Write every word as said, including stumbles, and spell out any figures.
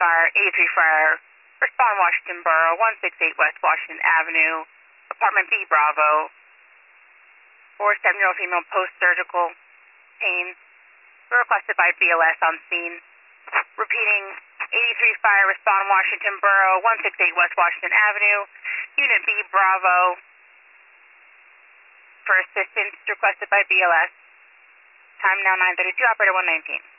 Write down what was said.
Fire, eighty-three Fire, respond Washington Borough, one sixty-eight West Washington Avenue, apartment B, Bravo, for seven-year-old female post-surgical pain, requested by B L S on scene. Repeating, eighty-three Fire, respond Washington Borough, one sixty-eight West Washington Avenue, Unit B, Bravo, for assistance requested by B L S. Time now nine thirty-two, operator one nineteen.